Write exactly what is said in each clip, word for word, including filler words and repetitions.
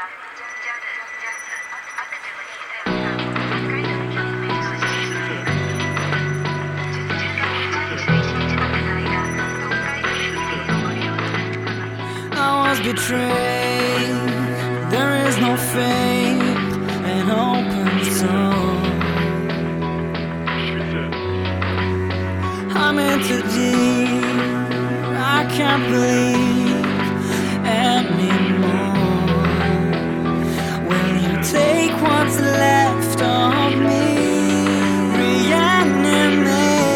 I was betrayed. There is no faith and open soul. I'm in too deep. I can't believe anymore. Will you take what's left of me? Reanimate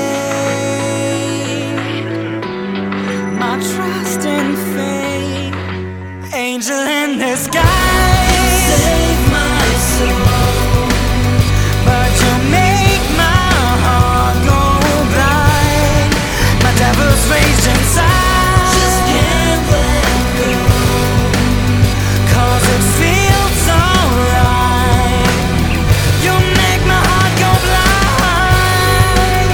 my trust and faith. Angel in disguise, save my soul, but you make my heart go blind. My devil's rage inside, just can't let go, 'cause it feels alright. You make my heart go blind.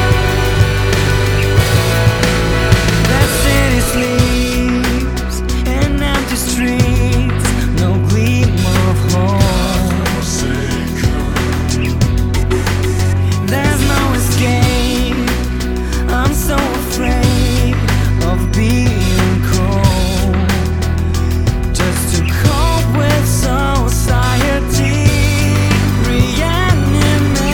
That city sleeps in empty streets, no gleam of hope. There's no escape. I'm so afraid of being cold, just to cope with society. Reanimate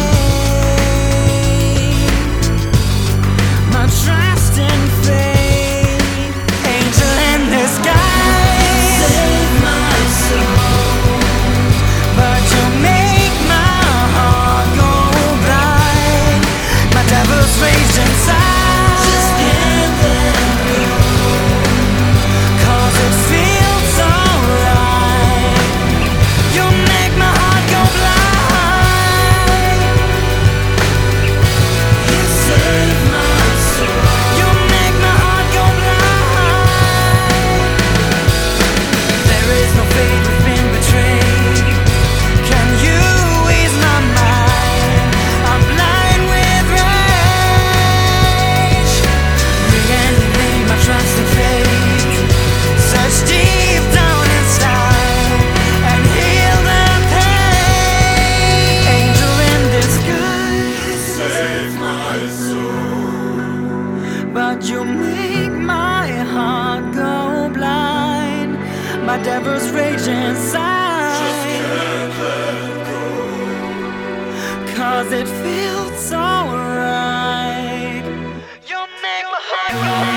my trust and faith. Angel in disguise, save my soul, but you make my heart go blind. My devil's rage inside, just can't let go, 'cause it feels alright. You make my heart go blind. You save my soul. You make my heart go blind. There is no faith, we've been betrayed. Can you ease my mind? I'm blind with rage. Reanimate my trust and faith. Search deep down inside and heal the pain. Angel in disguise, save my soul, but you make my heart go blind. My devil's rage inside, just can't let go, 'cause it feels alright. You make my heart go blind.